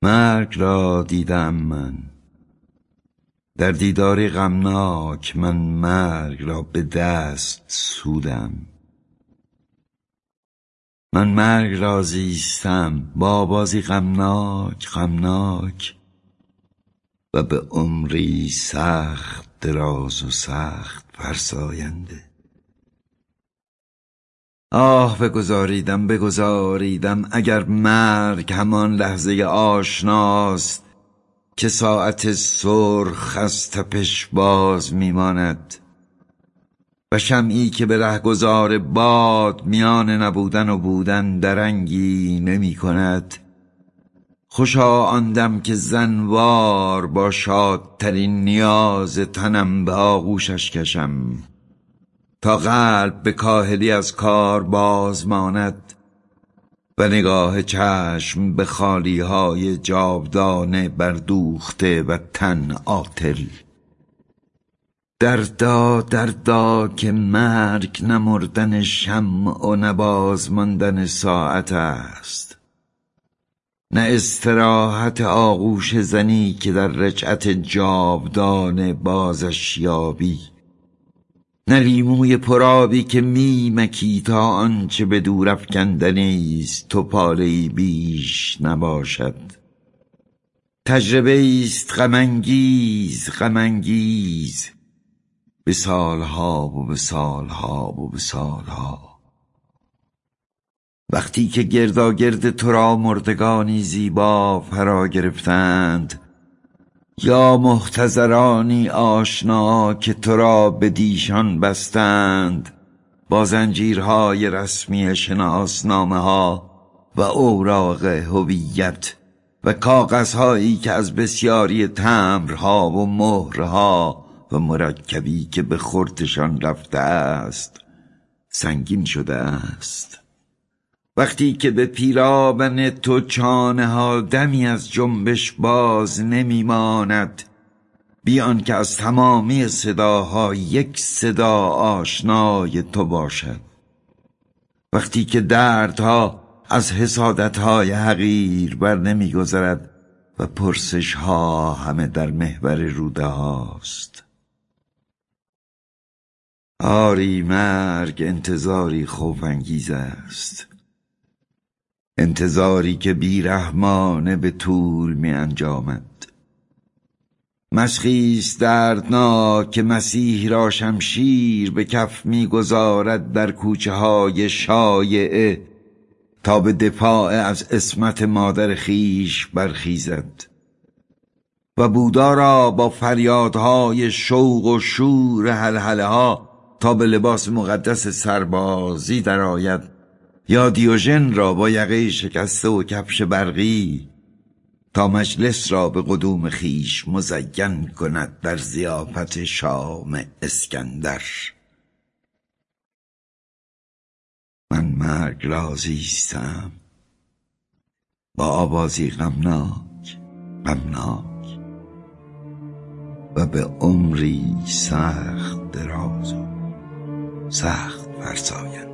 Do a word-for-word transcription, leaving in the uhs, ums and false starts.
مرگ را دیدم من، در دیداری غمناک من مرگ را به دست سودم. من مرگ را زیستم با آوازی غمناک غمناک و به عمری سخت دراز و سخت فرساینده. آه بگذاریدم بگذاریدم اگر مرگ همان لحظه آشناست که ساعت سرخ از تپش باز میماند و شمعی که به رهگذار باد میان نبودن و بودن درنگی نمی کند. خوشا آن دم که زنوار با شادترین نیاز تنم به آغوشش کشم تا قلب به کاهلی از کار باز ماند و نگاه چشم به خالی های جاودانه بردوخته و تن عاطل. دردا دردا که مرگ نمردن شمع و نباز ماندن ساعت است، نه استراحت آغوش زنی که در رجعت جاودانه بازش یابی، نه لیموی پرآبی که می مکی تا آنچه به دور افکندنی است تو پاله‌ای بیش نباشد. تجربه است غم انگیز غم انگیز به سالها و به سالها و به سالها. وقتی که گرداگرد تو را مردگانی زیبا فرا گرفتند یا محتضرانی آشنا که تو را به دیشان بستند با زنجیرهای رسمی شناسنامه ها و اوراق هویت و کاغذهایی که از بسیاری تمبرها و مهرها و مرکبی که به خردشان رفته است سنگین شده است. وقتی که به پیراهن تو چانه ها دمی از جنبش باز نمی ماند بیان که از تمامی صداها یک صدا آشنای تو باشد. وقتی که دردها از حسادتهای حقیر بر نمی گذرد و پرسش ها همه در محور روده هاست. آری مرگ انتظاری خوف انگیز است، انتظاری که بیرحمانه به طول می انجامد. مشخیص دردناک که مسیح را شمشیر به کف می گذارد در کوچه های شایعه تا به دفاع از عصمت مادر خیش برخیزد و بودا را با فریادهای شوق و شور هلهله ها تا به لباس مقدس سربازی درآید یا دیوژن را با یقه شکسته و کفش برقی تا مجلس را به قدوم خیش مزین کند در ضیافت شام اسکندر. من مرگ را زیستم با آوازی غمناک غمناک و به عمری سخت دراز و سخت فرساینده.